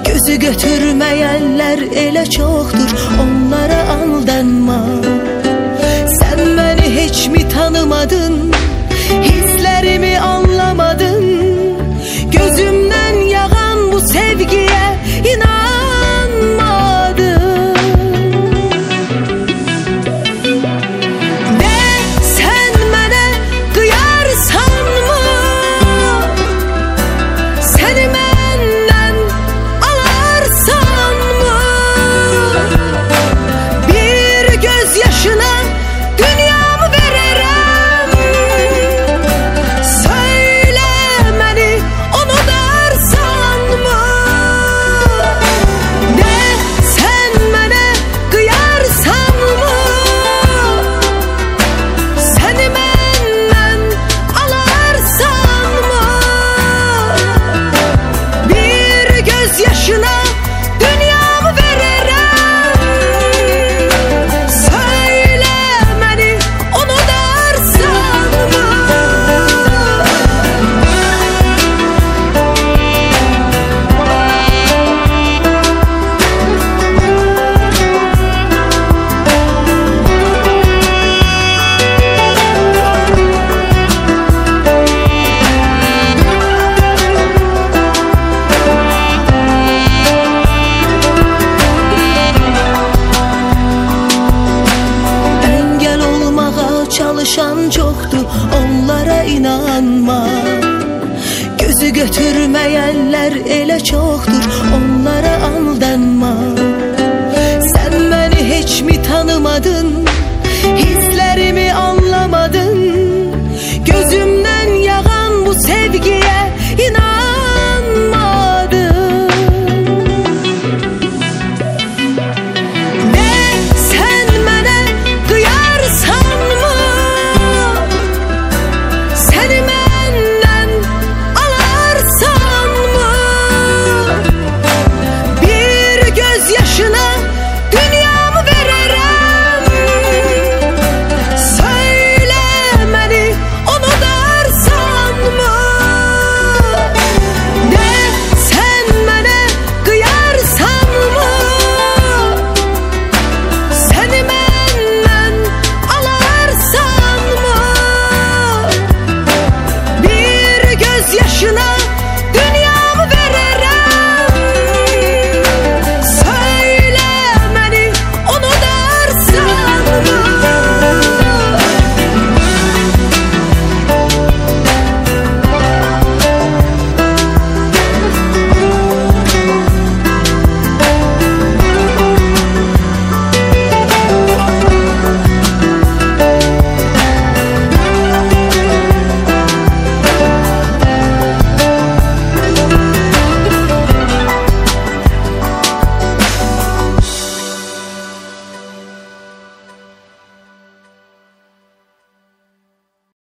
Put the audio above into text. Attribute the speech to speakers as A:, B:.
A: Gözü götürmeyenler ele çoktur, onlara aldanma. Sen beni hiç mi tanımadın, hislerimi anlamadın? Gözümden yağan bu sevgiye inanmadın. De sen bana kıyarsan mı, seni benden alarsan mı? Bir gözyaşına dünyamı veririm. Söyle beni onu dersan mı? De sen bana kıyarsan mı, seni benden alarsan mı? Bir gözyaşına dünyamı veririm. Söyle beni onu dersan mı? Engel olmağa çalışan çoktu, onlara inanma. Gözü götürmeyenler ele çoktur, onlara